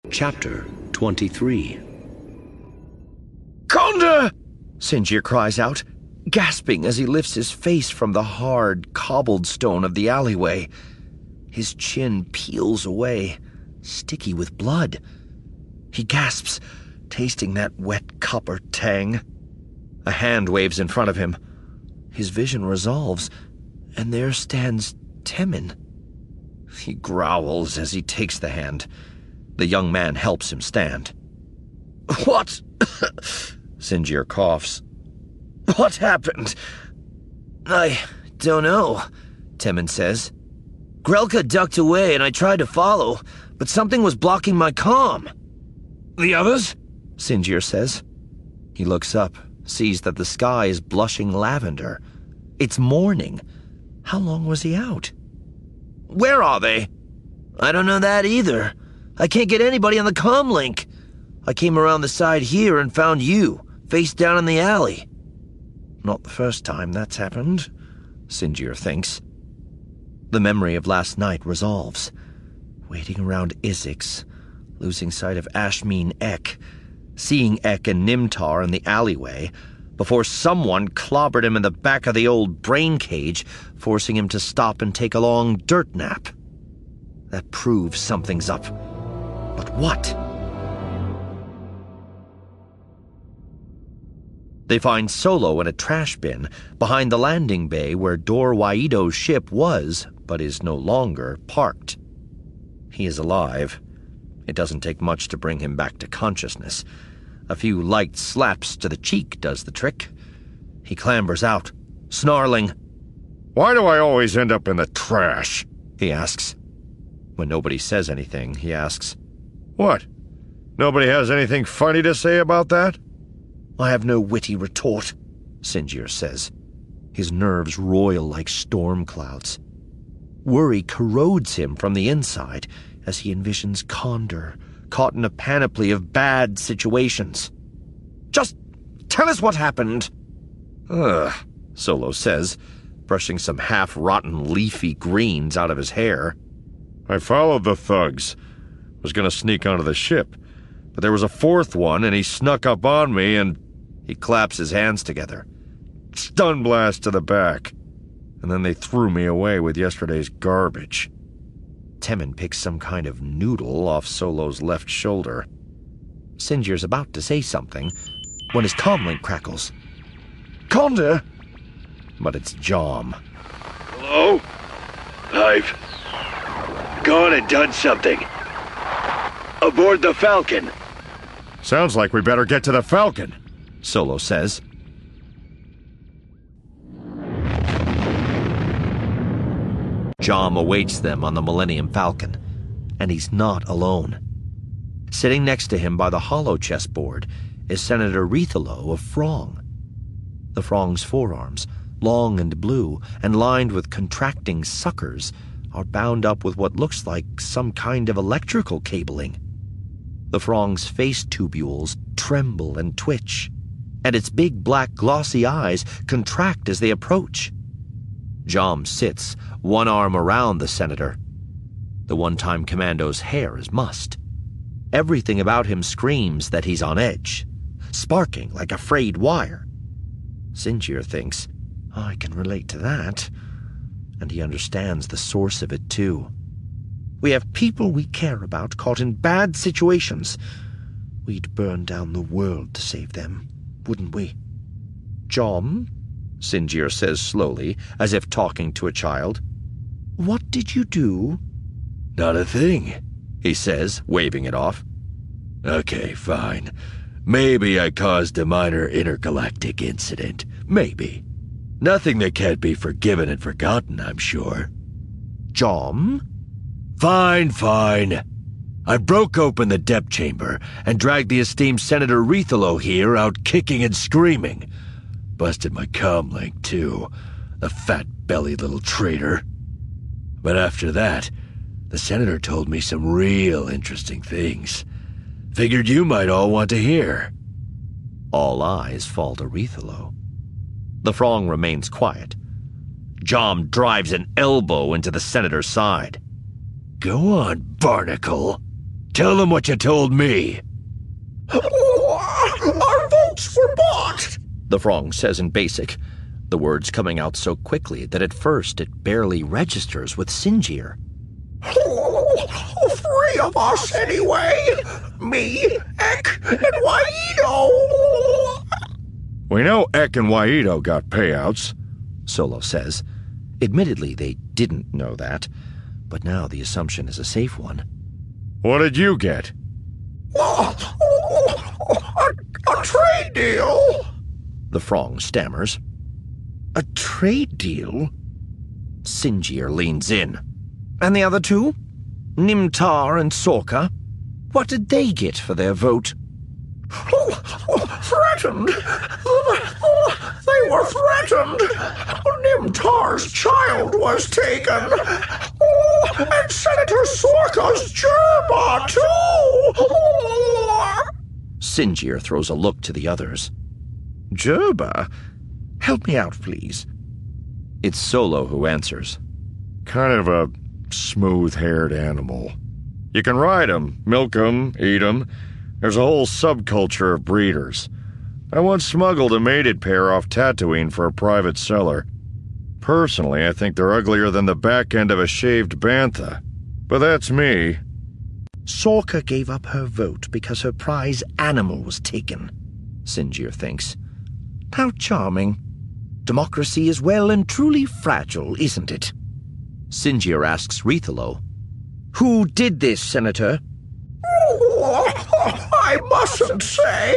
Chapter 23. "Conda!" Sinjir cries out, gasping as he lifts his face from the hard, cobbled stone of the alleyway. His chin peels away, sticky with blood. He gasps, tasting that wet copper tang. A hand waves in front of him. His vision resolves, and there stands Temmin. He growls as he takes the hand. The young man helps him stand. "What?" Sinjir coughs. "What happened?" "I don't know," Temmin says. "Grelka ducked away and I tried to follow, but something was blocking my comm." "The others?" Sinjir says. He looks up, sees that the sky is blushing lavender. It's morning. How long was he out? "Where are they?" "I don't know that either. I can't get anybody on the comm link. I came around the side here and found you, face down in the alley." Not the first time that's happened, Sinjir thinks. The memory of last night resolves. Waiting around Isix, losing sight of Ashmeen Ek, seeing Ek and Nimtar in the alleyway, before someone clobbered him in the back of the old brain cage, forcing him to stop and take a long dirt nap. That proves something's up. But what? They find Solo in a trash bin behind the landing bay where Dor Waido's ship was, but is no longer, parked. He is alive. It doesn't take much to bring him back to consciousness. A few light slaps to the cheek does the trick. He clambers out, snarling. "Why do I always end up in the trash?" he asks. When nobody says anything, he asks, "What? Nobody has anything funny to say about that?" "I have no witty retort," Sinjir says. His nerves roil like storm clouds. Worry corrodes him from the inside as he envisions Condor, caught in a panoply of bad situations. "Just tell us what happened." "Ugh," Solo says, brushing some half-rotten leafy greens out of his hair. "I followed the thugs. Was gonna sneak onto the ship, but there was a fourth one and he snuck up on me and..." He claps his hands together. "Stun blast to the back. And then they threw me away with yesterday's garbage." Temmin picks some kind of noodle off Solo's left shoulder. Sinjir's about to say something when his comlink crackles. "Conda!" But it's Jom. "Hello? I've gone and done something. Aboard the Falcon." "Sounds like we better get to the Falcon," Solo says. Jom awaits them on the Millennium Falcon, and he's not alone. Sitting next to him by the hollow chessboard is Senator Rethalo of Frong. The Frong's forearms, long and blue and lined with contracting suckers, are bound up with what looks like some kind of electrical cabling. The Frong's face tubules tremble and twitch, and its big black glossy eyes contract as they approach. Jom sits, one arm around the senator. The one-time commando's hair is mussed. Everything about him screams that he's on edge, sparking like a frayed wire. Sinjir thinks, I can relate to that, and he understands the source of it too. We have people we care about caught in bad situations. We'd burn down the world to save them, wouldn't we? "Jom," Sinjir says slowly, as if talking to a child, "what did you do?" "Not a thing," he says, waving it off. "Okay, fine. Maybe I caused a minor intergalactic incident. Maybe. Nothing that can't be forgiven and forgotten, I'm sure." "Jom?" Fine. I broke open the depth chamber and dragged the esteemed Senator Rethalo here out kicking and screaming. Busted my comlink, too. The fat-bellied little traitor. But after that, the senator told me some real interesting things. Figured you might all want to hear." All eyes fall to Rethalo. The Frong remains quiet. Jom drives an elbow into the senator's side. "Go on, Barnacle. Tell them what you told me. Our votes were bought, the Frong says in Basic, the words coming out so quickly that at first it barely registers with Sinjir. 3 of us anyway. Me, Ek, and Waido. We know Ek and Waido got payouts, Solo says. Admittedly, they didn't know that, but now the assumption is a safe one. What did you get? A trade deal, the Frong stammers. A trade deal? Sinjir leans in. And the other 2? Nimtar and Sorka? What did they get for their vote? Threatened. They were threatened. Nimtar's child was taken. And Senator Sorka's Jerba, too. Sinjir throws a look to the others. Jerba? Help me out, please. It's Solo who answers. Kind of a smooth-haired animal. You can ride 'em, milk 'em, eat 'em. There's a whole subculture of breeders. I once smuggled a mated pair off Tatooine for a private seller. Personally, I think they're uglier than the back end of a shaved bantha. But that's me. Sorka gave up her vote because her prize animal was taken, Sinjir thinks. How charming. Democracy is well and truly fragile, isn't it? Sinjir asks Rithalo, "Who did this, Senator?" I mustn't say.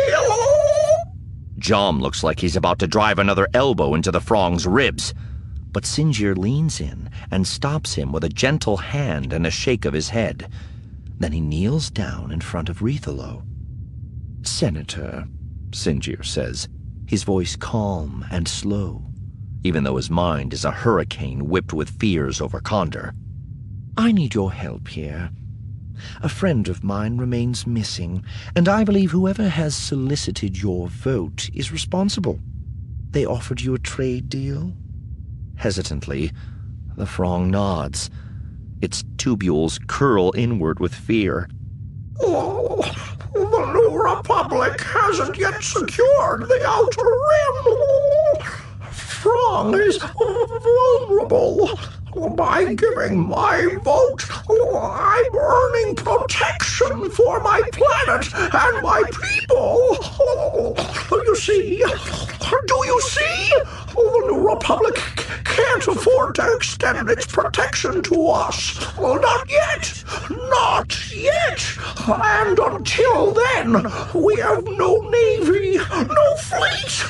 Jom looks like he's about to drive another elbow into the Frong's ribs, but Sinjir leans in and stops him with a gentle hand and a shake of his head. Then he kneels down in front of Rithalo. "Senator," Sinjir says, his voice calm and slow, even though his mind is a hurricane whipped with fears over Condor. "I need your help here. A friend of mine remains missing, and I believe whoever has solicited your vote is responsible. They offered you a trade deal?" Hesitantly, the Frong nods. Its tubules curl inward with fear. The New Republic hasn't yet secured the Outer Rim. Frong is vulnerable. By giving my vote, I'm earning protection for my planet and my people. You see? Do you see? The New Republic can't afford to extend its protection to us. Not yet. Not yet. And until then, we have no navy, no fleet.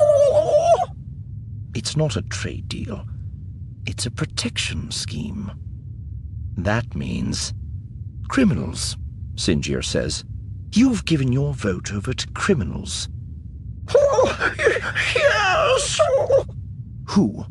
It's not a trade deal. It's a protection scheme. That means criminals, Sinjir says. You've given your vote over to criminals. Yes. Who?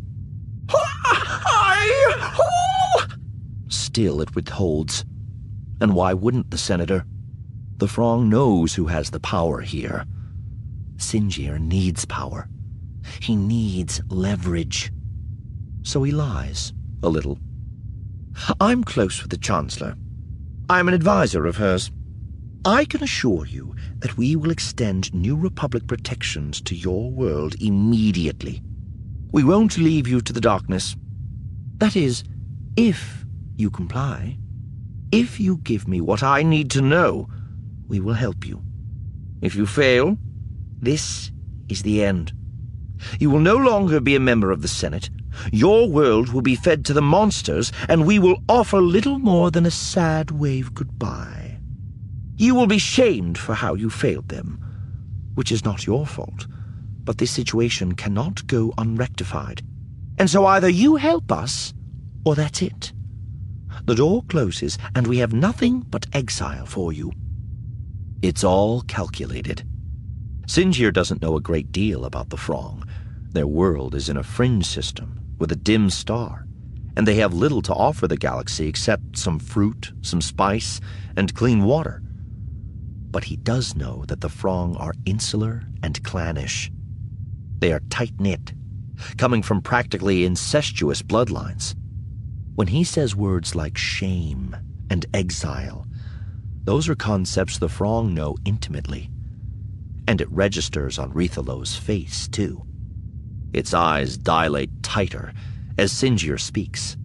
Still it withholds. And why wouldn't the Senator? The Frong knows who has the power here. Sinjir needs power. He needs leverage. So he lies, a little. I'm close with the Chancellor. I'm an advisor of hers. I can assure you that we will extend New Republic protections to your world immediately. We won't leave you to the darkness. That is, if you comply. If you give me what I need to know, we will help you. If you fail, this is the end. You will no longer be a member of the Senate. Your world will be fed to the monsters, and we will offer little more than a sad wave goodbye. You will be shamed for how you failed them, which is not your fault, but this situation cannot go unrectified. And so either you help us, or that's it. The door closes, and we have nothing but exile for you. It's all calculated. Sinjir doesn't know a great deal about the Frong. Their world is in a fringe system with a dim star, and they have little to offer the galaxy except some fruit, some spice, and clean water. But he does know that the Frong are insular and clannish. They are tight-knit, coming from practically incestuous bloodlines. When he says words like shame and exile, Those are concepts the Frong know intimately. And it registers on Rithalo's face, too. Its eyes dilate tighter as Sinjir speaks.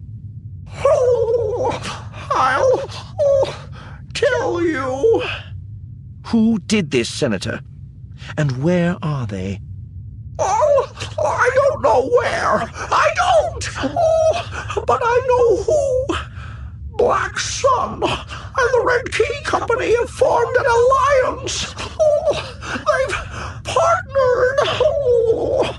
I'll kill you. Who did this, Senator? And where are they? Oh, I don't know where. I don't. Oh, but I know who. Black Sun and the Red Key Company have formed an alliance. Oh, they've partnered. Oh.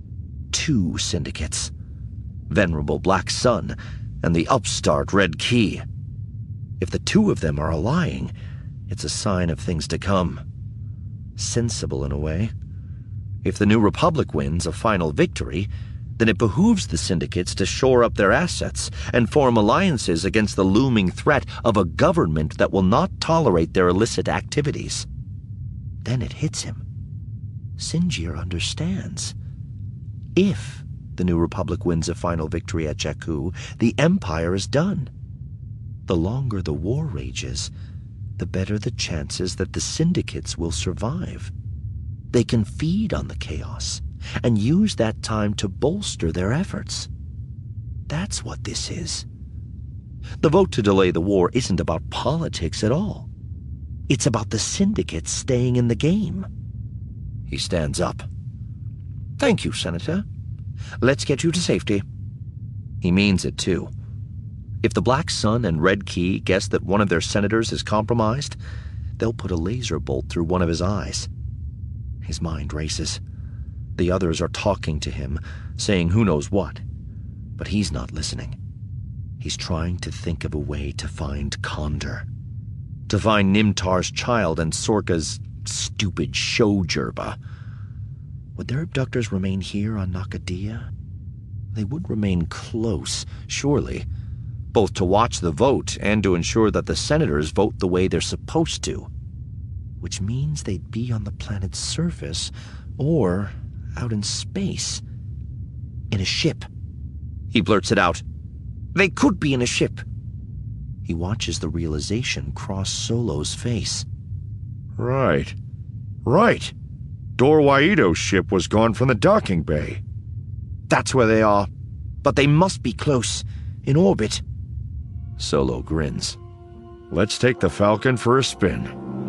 2 syndicates. Venerable Black Sun and the upstart Red Key. If the 2 of them are allying, it's a sign of things to come. Sensible in a way. If the New Republic wins a final victory, then it behooves the syndicates to shore up their assets and form alliances against the looming threat of a government that will not tolerate their illicit activities. Then it hits him. Sinjir understands. If the New Republic wins a final victory at Jakku, the Empire is done. The longer the war rages, the better the chances that the syndicates will survive. They can feed on the chaos and use that time to bolster their efforts. That's what this is. The vote to delay the war isn't about politics at all. It's about the syndicates staying in the game. He stands up. Thank you, Senator. Let's get you to safety. He means it, too. If the Black Sun and Red Key guess that one of their senators is compromised, they'll put a laser bolt through one of his eyes. His mind races. The others are talking to him, saying who knows what. But he's not listening. He's trying to think of a way to find Kondor. To find Nimtar's child and Sorka's stupid show gerba. Would their abductors remain here on Nakadia? They would remain close, surely, both to watch the vote and to ensure that the senators vote the way they're supposed to. Which means they'd be on the planet's surface, or out in space. In a ship. He blurts it out. They could be in a ship. He watches the realization cross Solo's face. Right. Dorwaido's ship was gone from the docking bay. That's where they are. But they must be close, in orbit. Solo grins. Let's take the Falcon for a spin.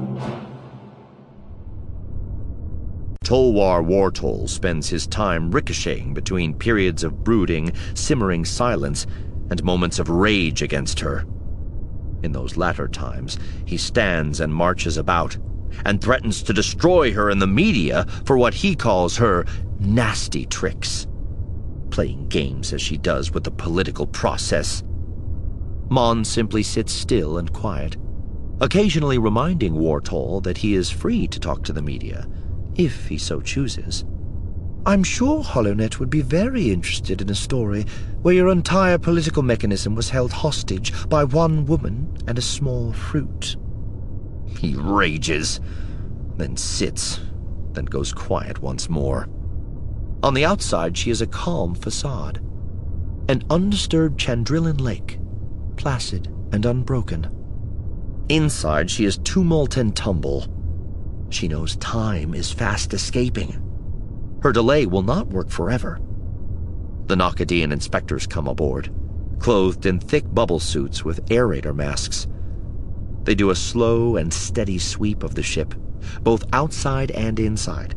Tolwar Wartol spends his time ricocheting between periods of brooding, simmering silence and moments of rage against her. In those latter times, he stands and marches about and threatens to destroy her in the media for what he calls her nasty tricks, playing games as she does with the political process. Mon simply sits still and quiet, occasionally reminding Wartol that he is free to talk to the media, if he so chooses. I'm sure HoloNet would be very interested in a story where your entire political mechanism was held hostage by one woman and a small fruit. He rages, then sits, then goes quiet once more. On the outside, she is a calm facade. An undisturbed Chandrilan lake, placid and unbroken. Inside, she is tumult and tumble. She knows time is fast escaping. Her delay will not work forever. The Nokadian inspectors come aboard, clothed in thick bubble suits with aerator masks. They do a slow and steady sweep of the ship, both outside and inside.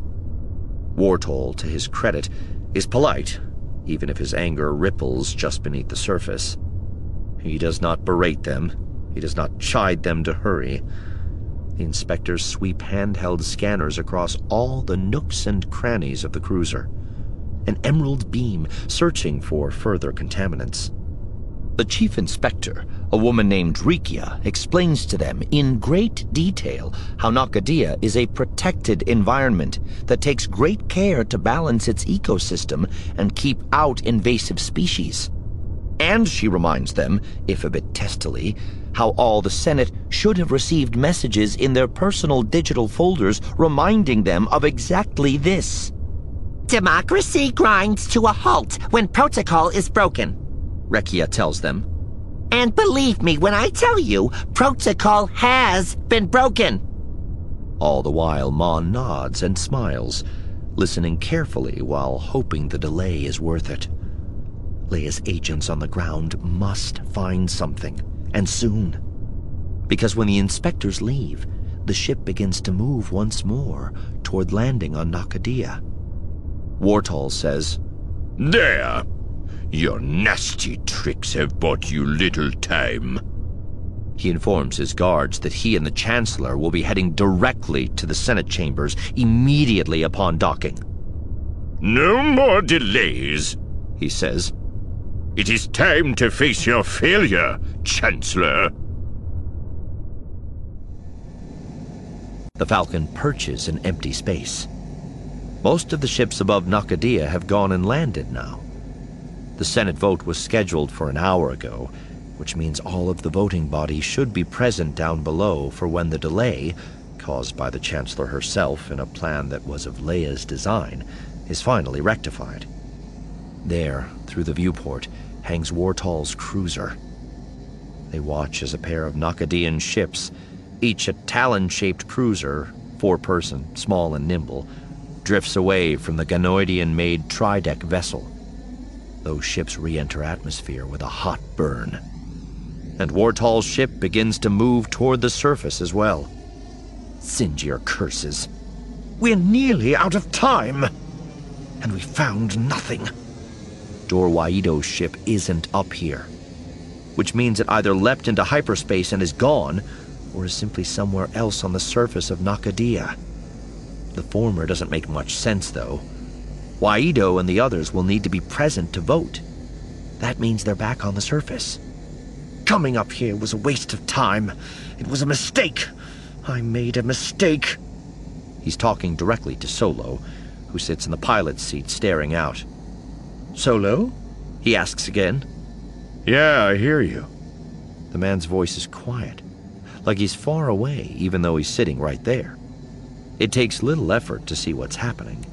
Wartol, to his credit, is polite, even if his anger ripples just beneath the surface. He does not berate them. He does not chide them to hurry. The inspectors sweep handheld scanners across all the nooks and crannies of the cruiser, an emerald beam searching for further contaminants. The chief inspector, a woman named Rikia, explains to them in great detail how Nakadia is a protected environment that takes great care to balance its ecosystem and keep out invasive species. And she reminds them, if a bit testily, how all the Senate should have received messages in their personal digital folders reminding them of exactly this. Democracy grinds to a halt when protocol is broken, Rekia tells them. And believe me when I tell you, protocol has been broken. All the while, Mon nods and smiles, listening carefully while hoping the delay is worth it. Leia's agents on the ground must find something, and soon. Because when the inspectors leave, the ship begins to move once more toward landing on Nakadia. Wartol says, "There! Your nasty tricks have bought you little time." He informs his guards that he and the Chancellor will be heading directly to the Senate chambers immediately upon docking. "No more delays," he says. "It is time to face your failure, Chancellor." The Falcon perches in empty space. Most of the ships above Nakadia have gone and landed now. The Senate vote was scheduled for an hour ago, which means all of the voting body should be present down below for when the delay, caused by the Chancellor herself in a plan that was of Leia's design, is finally rectified. There, through the viewport, hangs Wartol's cruiser. They watch as a pair of Nakadian ships, each a talon-shaped cruiser, four-person, small and nimble, drifts away from the Ganoidian-made trideck vessel. Those ships re-enter atmosphere with a hot burn. And Wartol's ship begins to move toward the surface as well. Sinjir curses. "We're nearly out of time! And we found nothing." Dor Waido's ship isn't up here, which means it either leapt into hyperspace and is gone, or is simply somewhere else on the surface of Nakadia. The former doesn't make much sense, though. Waido and the others will need to be present to vote. That means they're back on the surface. "Coming up here was a waste of time. It was a mistake. I made a mistake." He's talking directly to Solo, who sits in the pilot's seat staring out. "Solo?" he asks again. "Yeah, I hear you." The man's voice is quiet, like he's far away even though he's sitting right there. It takes little effort to see what's happening.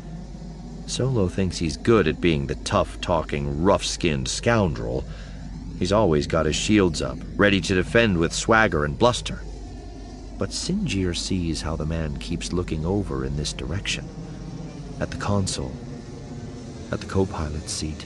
Solo thinks he's good at being the tough-talking, rough-skinned scoundrel. He's always got his shields up, ready to defend with swagger and bluster. But Sinjir sees how the man keeps looking over in this direction. At the console. At the co-pilot's seat.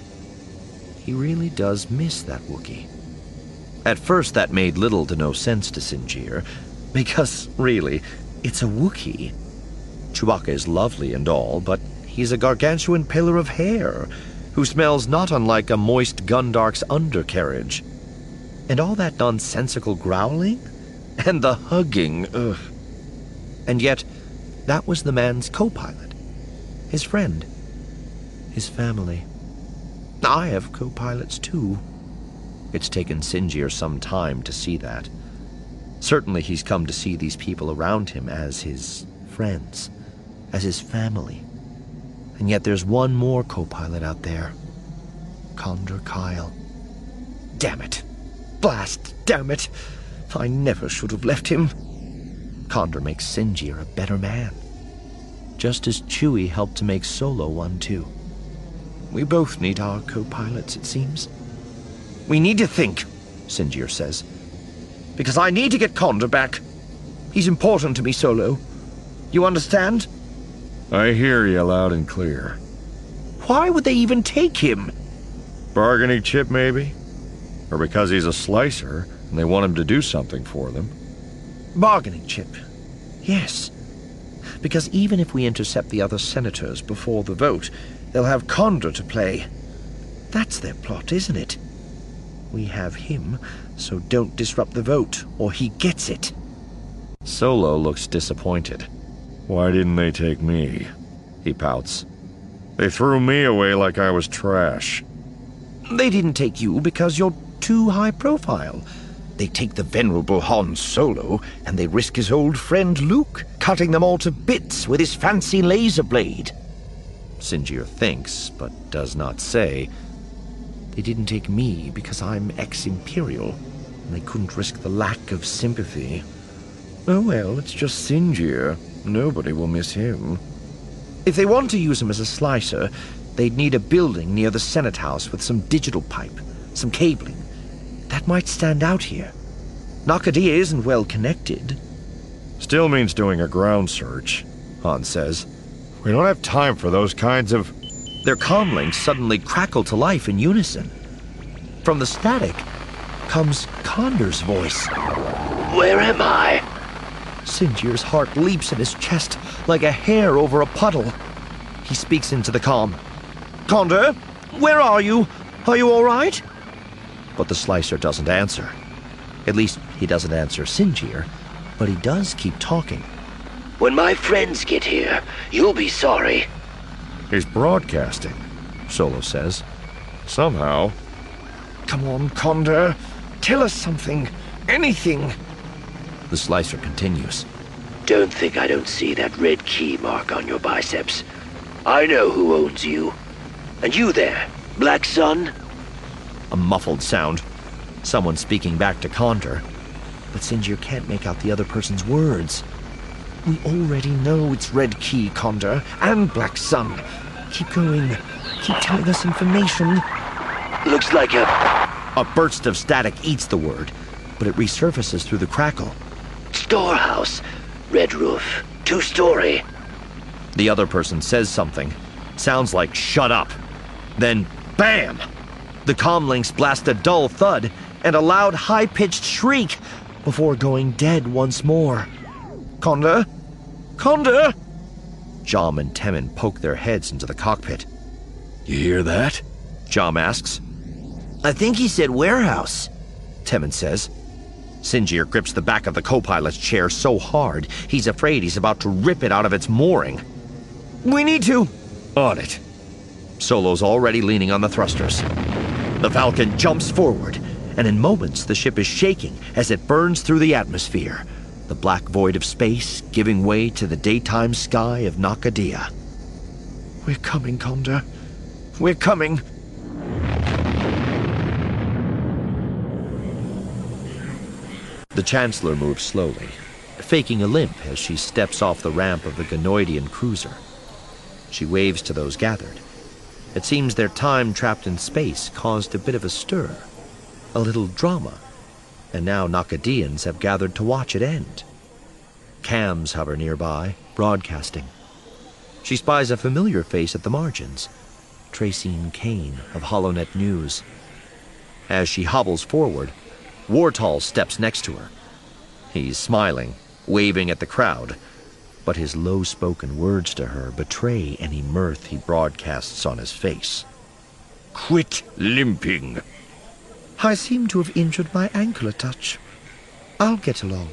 He really does miss that Wookiee. At first that made little to no sense to Sinjir, because, really, it's a Wookiee. Chewbacca is lovely and all, but he's a gargantuan pillar of hair, who smells not unlike a moist Gundark's undercarriage. And all that nonsensical growling? And the hugging, ugh. And yet, that was the man's co-pilot. His friend. His family. I have co-pilots too. It's taken Sinjir some time to see that. Certainly he's come to see these people around him as his friends, as his family. And yet there's one more co-pilot out there. Condor Kyle. Damn it. Blast, damn it. I never should have left him. Condor makes Sinjir a better man. Just as Chewie helped to make Solo one too. We both need our co-pilots, it seems. We need to think, Sinjir says. Because I need to get Condor back. He's important to me, Solo. You understand? I hear you loud and clear. Why would they even take him? Bargaining chip, maybe? Or because he's a slicer and they want him to do something for them? Bargaining chip. Yes. Because even if we intercept the other senators before the vote, they'll have Condor to play. That's their plot, isn't it? We have him, so don't disrupt the vote, or he gets it. Solo looks disappointed. Why didn't they take me? He pouts. They threw me away like I was trash. They didn't take you because you're too high profile. They take the venerable Han Solo, and they risk his old friend Luke, cutting them all to bits with his fancy laser blade. Sinjir thinks, but does not say. They didn't take me because I'm ex-Imperial, and they couldn't risk the lack of sympathy. Oh well, it's just Sinjir. Nobody will miss him. If they want to use him as a slicer, they'd need a building near the Senate House with some digital pipe, some cabling. That That might stand out here. Nakadia isn't well connected. Still means doing a ground search, Han says. We don't have time for those kinds of... Their comlinks suddenly crackle to life in unison. From the static comes Condor's voice. Where am I? Sinjir's heart leaps in his chest like a hare over a puddle. He speaks into the comm. Condor, where are you? Are you all right? But the Slicer doesn't answer. At least, he doesn't answer Sinjir, but he does keep talking. When my friends get here, you'll be sorry. He's broadcasting, Solo says. Somehow. Come on, Condor. Tell us something. Anything. The Slicer continues. Don't think I don't see that red key mark on your biceps. I know who owns you. And you there, Black Sun? A muffled sound. Someone speaking back to Condor. But Sinjir can't make out the other person's words. We already know it's Red Key, Condor, and Black Sun. Keep going. Keep telling us information. Looks like a... A burst of static eats the word, but it resurfaces through the crackle. storehouse. Red roof. 2-story. The other person says something. Sounds like shut up. Then, BAM! The comlinks blast a dull thud and a loud, high-pitched shriek before going dead once more. Condor? Condor? Jom and Temmin poke their heads into the cockpit. You hear that? Jom asks. I think he said warehouse, Temmin says. Sinjir grips the back of the co-pilot's chair so hard, he's afraid he's about to rip it out of its mooring. We need to... On it. Solo's already leaning on the thrusters. The Falcon jumps forward, and in moments the ship is shaking as it burns through the atmosphere, the black void of space giving way to the daytime sky of Nakadia. We're coming, Condor. We're coming. The Chancellor moves slowly, faking a limp as she steps off the ramp of the Ganoidian cruiser. She waves to those gathered. It seems their time trapped in space caused a bit of a stir, a little drama, and now Nakadians have gathered to watch it end. Cams hover nearby, broadcasting. She spies a familiar face at the margins, Tracine Kane of HoloNet News. As she hobbles forward, Wartal steps next to her. He's smiling, waving at the crowd, but his low-spoken words to her betray any mirth he broadcasts on his face. Quit limping. I seem to have injured my ankle a touch. I'll get along.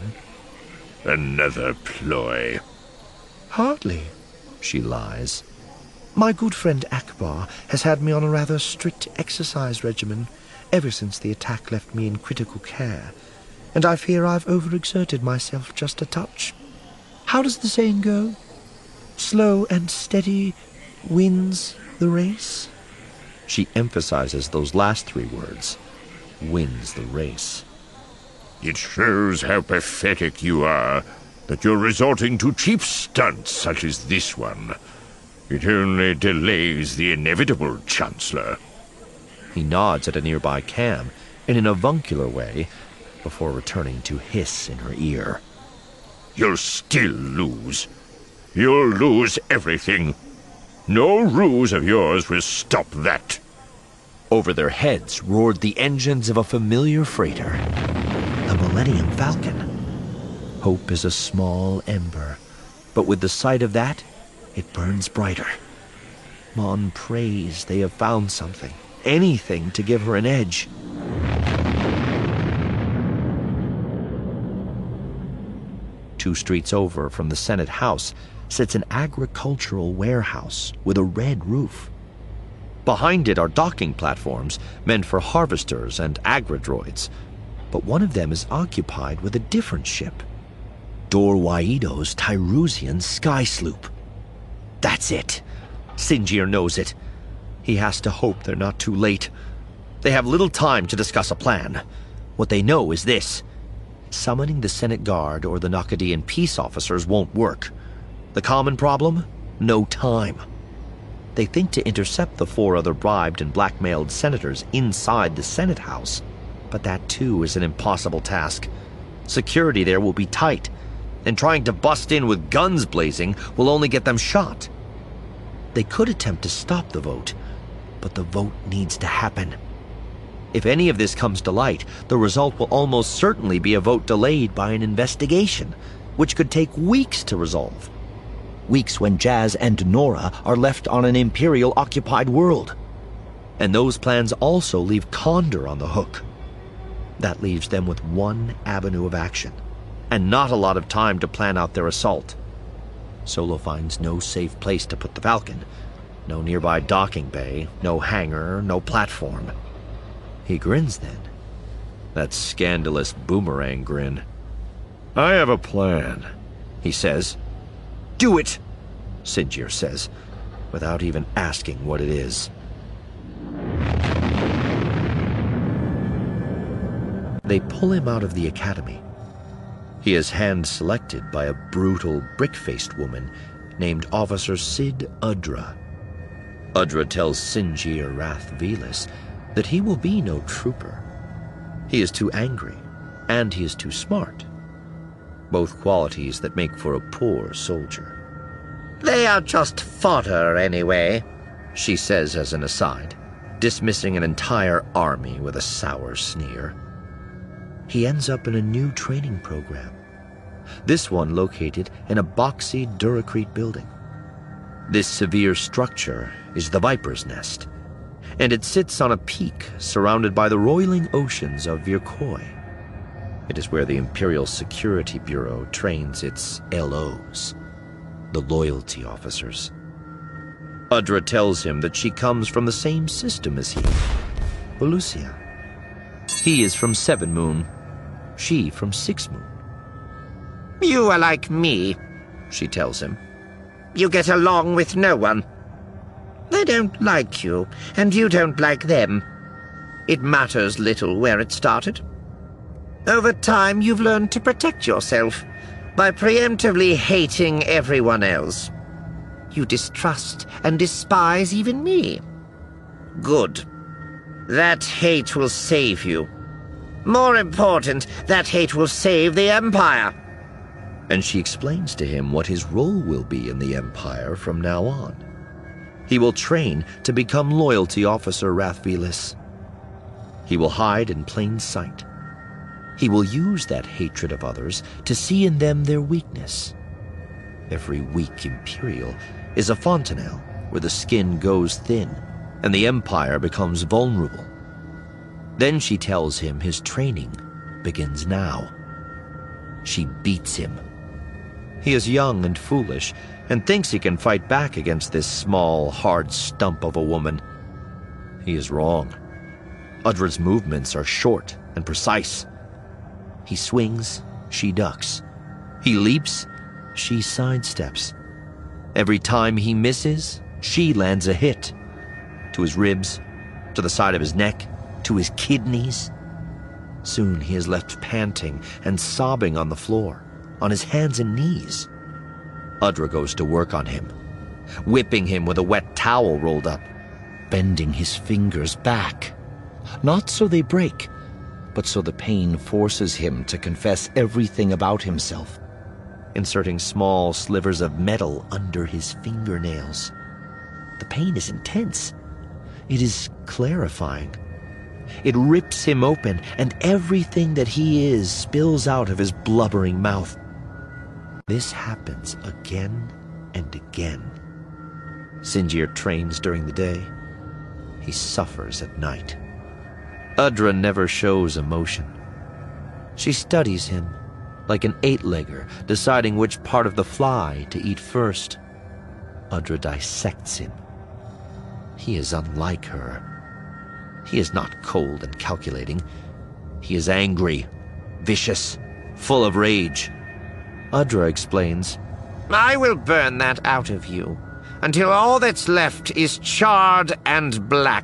Another ploy. Hardly, she lies. My good friend Akbar has had me on a rather strict exercise regimen ever since the attack left me in critical care, and I fear I've overexerted myself just a touch. How does the saying go? Slow and steady wins the race? She emphasizes those last 3 words. Wins the race. It shows how pathetic you are, that you're resorting to cheap stunts such as this one. It only delays the inevitable, Chancellor. He nods at a nearby cam in an avuncular way before returning to hiss in her ear. You'll still lose. You'll lose everything. No ruse of yours will stop that. Over their heads roared the engines of a familiar freighter, the Millennium Falcon. Hope is a small ember, but with the sight of that, it burns brighter. Mon prays they have found something, anything to give her an edge. Two streets over from the Senate House sits an agricultural warehouse with a red roof. Behind it are docking platforms meant for harvesters and agrodroids, but one of them is occupied with a different ship, Dor Waido's Tyrusian sky sloop. That's it. Sinjir knows it. He has to hope they're not too late. They have little time to discuss a plan. What they know is this. Summoning the Senate Guard or the Nakadian peace officers won't work. The common problem? No time. They think to intercept the 4 other bribed and blackmailed senators inside the Senate House. But that too is an impossible task. Security there will be tight, and trying to bust in with guns blazing will only get them shot. They could attempt to stop the vote, but the vote needs to happen. If any of this comes to light, the result will almost certainly be a vote delayed by an investigation, which could take weeks to resolve. Weeks when Jazz and Nora are left on an Imperial-occupied world. And those plans also leave Condor on the hook. That leaves them with one avenue of action, and not a lot of time to plan out their assault. Solo finds no safe place to put the Falcon. No nearby docking bay, no hangar, no platform. He grins then. That scandalous boomerang grin. I have a plan, He says. Do it, Sinjir says, without even asking what it is. They pull him out of the academy. He is hand-selected by a brutal, brick-faced woman named Officer Sid Udra. Udra tells Sinjir Rath Velis that he will be no trooper. He is too angry, and he is too smart. Both qualities that make for a poor soldier. They are just fodder anyway, she says as an aside, dismissing an entire army with a sour sneer. He ends up in a new training program, this one located in a boxy Duracrete building. This severe structure is the Viper's Nest, and it sits on a peak surrounded by the roiling oceans of Virkoi. It is where the Imperial Security Bureau trains its LOs, the loyalty officers. Udra tells him that she comes from the same system as he, Volusia. He is from 7 Moon, she from 6 Moon. You are like me, she tells him. You get along with no one. They don't like you, and you don't like them. It matters little where it started. Over time, you've learned to protect yourself by preemptively hating everyone else. You distrust and despise even me. Good. That hate will save you. More important, that hate will save the Empire. And she explains to him what his role will be in the Empire from now on. He will train to become Loyalty Officer Rath Velis. He will hide in plain sight. He will use that hatred of others to see in them their weakness. Every weak Imperial is a fontanelle where the skin goes thin and the Empire becomes vulnerable. Then she tells him his training begins now. She beats him. He is young and foolish and thinks he can fight back against this small, hard stump of a woman. He is wrong. Udra's movements are short and precise. He swings, she ducks. He leaps, she sidesteps. Every time he misses, she lands a hit. To his ribs, to the side of his neck, to his kidneys. Soon he is left panting and sobbing on the floor, on his hands and knees. Udra goes to work on him, whipping him with a wet towel rolled up, bending his fingers back. Not so they break, but so the pain forces him to confess everything about himself, inserting small slivers of metal under his fingernails. The pain is intense. It is clarifying. It rips him open, and everything that he is spills out of his blubbering mouth. This happens again and again. Sinjir trains during the day. He suffers at night. Udra never shows emotion. She studies him, like an 8-legger deciding which part of the fly to eat first. Udra dissects him. He is unlike her. He is not cold and calculating. He is angry, vicious, full of rage. Udra explains, I will burn that out of you until all that's left is charred and black.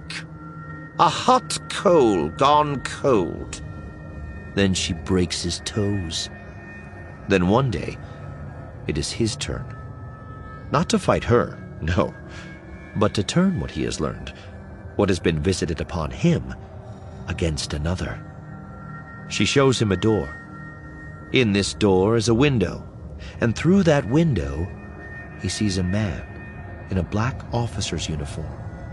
A hot coal gone cold. Then she breaks his toes. Then one day, it is his turn. Not to fight her, no, but to turn what he has learned, what has been visited upon him, against another. She shows him a door. In this door is a window, and through that window he sees a man in a black officer's uniform.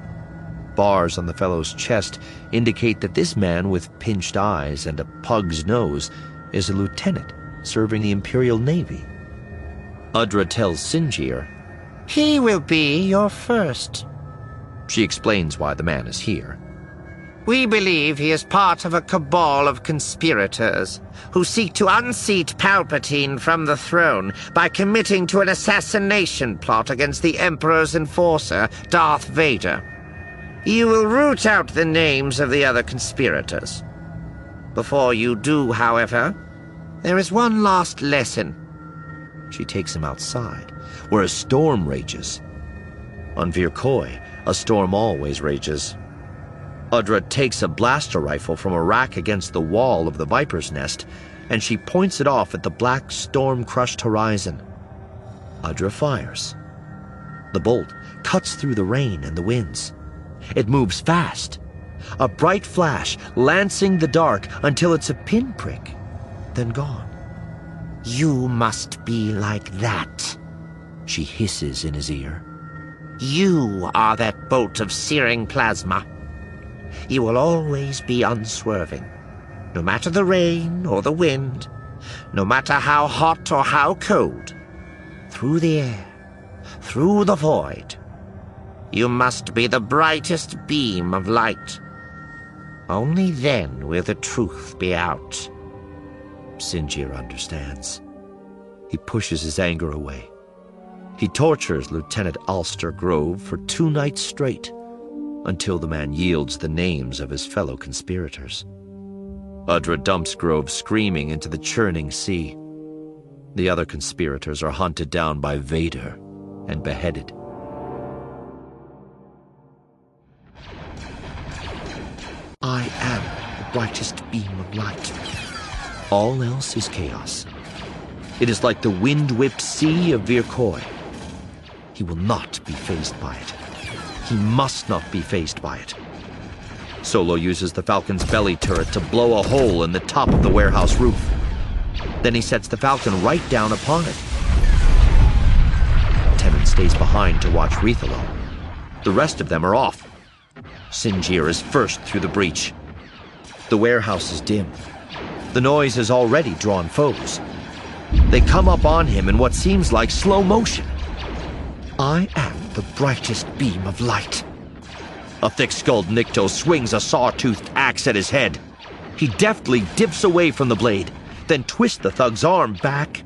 Bars on the fellow's chest indicate that this man with pinched eyes and a pug's nose is a lieutenant serving the Imperial Navy. Udra tells Sinjir, He will be your first. She explains why the man is here. We believe he is part of a cabal of conspirators who seek to unseat Palpatine from the throne by committing to an assassination plot against the Emperor's enforcer, Darth Vader. You will root out the names of the other conspirators. Before you do, however, there is one last lesson. She takes him outside, where a storm rages. On Vir Koi, a storm always rages. Udra takes a blaster rifle from a rack against the wall of the Viper's Nest, and she points it off at the black, storm-crushed horizon. Udra fires. The bolt cuts through the rain and the winds. It moves fast. A bright flash, lancing the dark until it's a pinprick, then gone. You must be like that, she hisses in his ear. You are that bolt of searing plasma. You will always be unswerving, no matter the rain or the wind, no matter how hot or how cold, through the air, through the void. You must be the brightest beam of light. Only then will the truth be out. Sinjir understands. He pushes his anger away. He tortures Lieutenant Ulster Grove for 2 nights straight, until the man yields the names of his fellow conspirators. Udra dumps Grove screaming into the churning sea. The other conspirators are hunted down by Vader and beheaded. I am the brightest beam of light. All else is chaos. It is like the wind-whipped sea of Vir Koi. He will not be fazed by it. He must not be fazed by it. Solo uses the Falcon's belly turret to blow a hole in the top of the warehouse roof. Then he sets the Falcon right down upon it. Tennant stays behind to watch Rethalo. The rest of them are off. Sinjir is first through the breach. The warehouse is dim. The noise has already drawn foes. They come up on him in what seems like slow motion. I am the brightest beam of light. A thick-skulled Nikto swings a saw-toothed axe at his head. He deftly dips away from the blade, then twists the thug's arm back,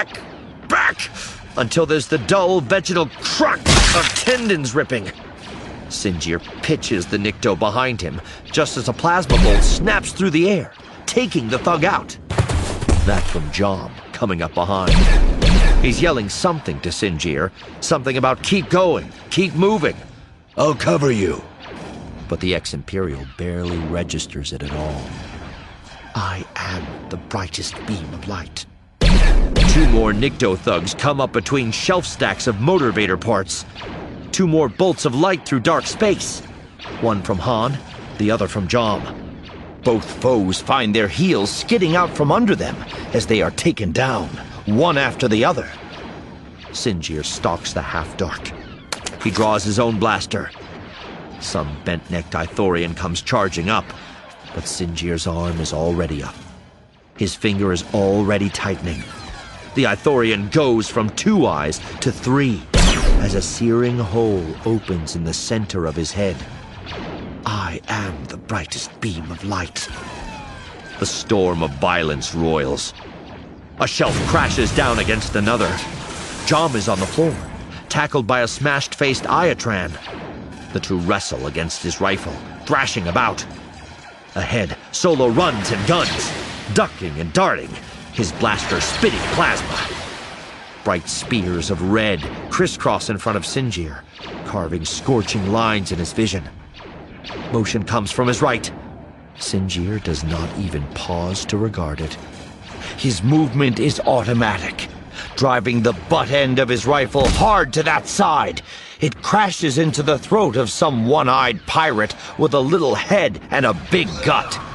until there's the dull, vegetal crack of tendons ripping. Sinjir pitches the Nikto behind him, just as a plasma bolt snaps through the air, taking the thug out. That from Jom, coming up behind. He's yelling something to Sinjir, something about keep going, keep moving. I'll cover you. But the ex-Imperial barely registers it at all. I am the brightest beam of light. 2 more Nikto thugs come up between shelf stacks of motivator parts. 2 more bolts of light through dark space. One from Han, the other from Jom. Both foes find their heels skidding out from under them as they are taken down, one after the other. Sinjir stalks the half-dark. He draws his own blaster. Some bent-necked Ithorian comes charging up, but Sinjir's arm is already up. His finger is already tightening. The Ithorian goes from 2 eyes to 3 as a searing hole opens in the center of his head. I am the brightest beam of light. The storm of violence roils. A shelf crashes down against another. Jom is on the floor, tackled by a smashed-faced Iatran. The 2 wrestle against his rifle, thrashing about. Ahead, Solo runs and guns, ducking and darting, his blaster spitting plasma. Bright spears of red crisscross in front of Sinjir, carving scorching lines in his vision. Motion comes from his right. Sinjir does not even pause to regard it. His movement is automatic, driving the butt end of his rifle hard to that side. It crashes into the throat of some one-eyed pirate with a little head and a big gut.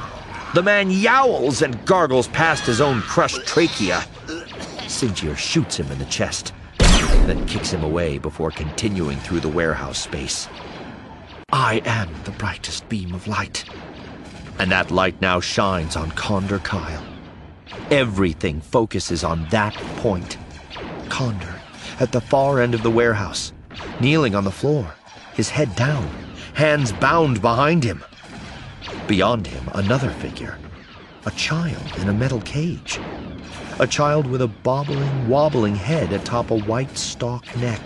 The man yowls and gargles past his own crushed trachea. Sinjir shoots him in the chest, then kicks him away before continuing through the warehouse space. I am the brightest beam of light. And that light now shines on Condor Kyle. Everything focuses on that point. Condor, at the far end of the warehouse, kneeling on the floor, his head down, hands bound behind him. Beyond him, another figure. A child in a metal cage. A child with a bobbling, wobbling head atop a white stalk neck.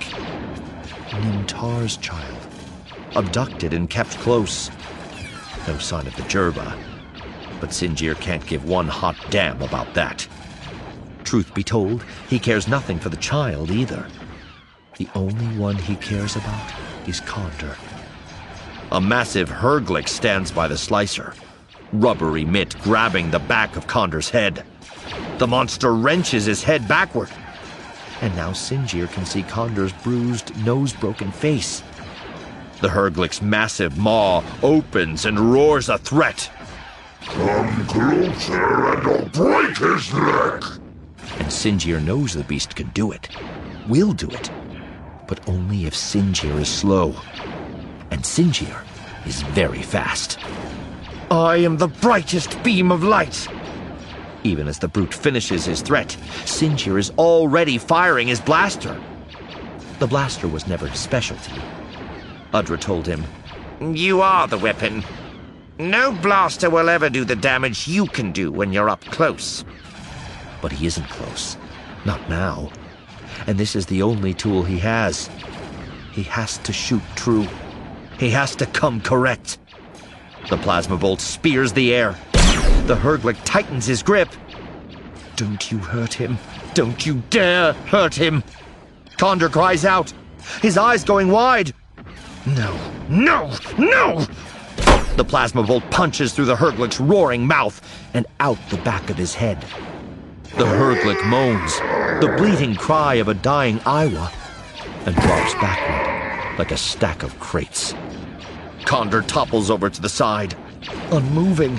Nintar's child. Abducted and kept close. No sign of the Jerba. But Sinjir can't give one hot damn about that. Truth be told, he cares nothing for the child either. The only one he cares about is Condor. A massive Herglick stands by the slicer, rubbery mitt grabbing the back of Condor's head. The monster wrenches his head backward. And now Sinjir can see Condor's bruised, nose-broken face. The Herglick's massive maw opens and roars a threat. Come closer and I'll break his neck! And Sinjir knows the beast can do it. Will do it. But only if Sinjir is slow. And Sinjir is very fast. I am the brightest beam of light! Even as the brute finishes his threat, Sinjir is already firing his blaster. The blaster was never his specialty. Udra told him, You are the weapon. No blaster will ever do the damage you can do when you're up close. But he isn't close. Not now. And this is the only tool he has. He has to shoot true. He has to come correct. The plasma bolt spears the air. The Herglick tightens his grip. Don't you hurt him. Don't you dare hurt him. Condor cries out, his eyes going wide. No, no, no! The plasma bolt punches through the Herglick's roaring mouth and out the back of his head. The Herglick moans, the bleating cry of a dying Aiwa, and drops backward like a stack of crates. Condor topples over to the side, unmoving.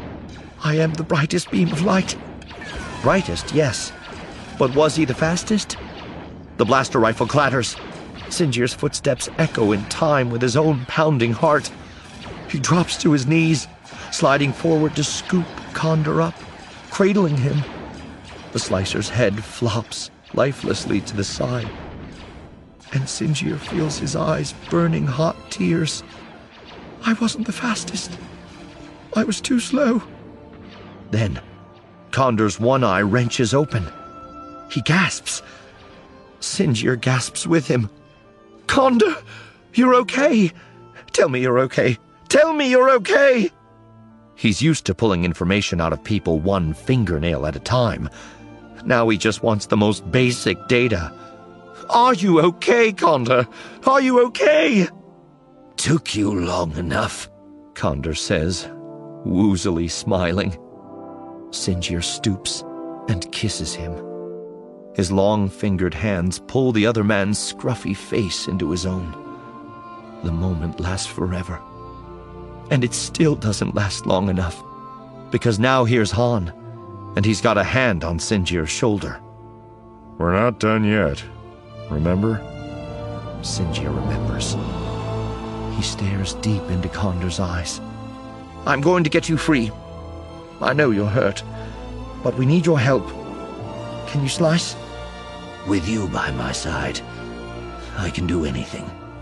I am the brightest beam of light. Brightest, yes. But was he the fastest? The blaster rifle clatters. Sinjir's footsteps echo in time with his own pounding heart. He drops to his knees, sliding forward to scoop Condor up, cradling him. The slicer's head flops lifelessly to the side, and Sinjir feels his eyes burning hot tears. I wasn't the fastest. I was too slow. Then, Condor's one eye wrenches open. He gasps. Sinjir gasps with him. Condor, you're okay. Tell me you're okay. Tell me you're okay. He's used to pulling information out of people one fingernail at a time. Now he just wants the most basic data. Are you okay, Condor? Are you okay? Took you long enough, Condor says, woozily smiling. Sinjir stoops and kisses him. His long-fingered hands pull the other man's scruffy face into his own. The moment lasts forever. And it still doesn't last long enough, because now here's Han, and he's got a hand on Sinjir's shoulder. We're not done yet. Remember? Sinjir remembers. He stares deep into Condor's eyes. I'm going to get you free. I know you're hurt, but we need your help. Can you slice? With you by my side, I can do anything.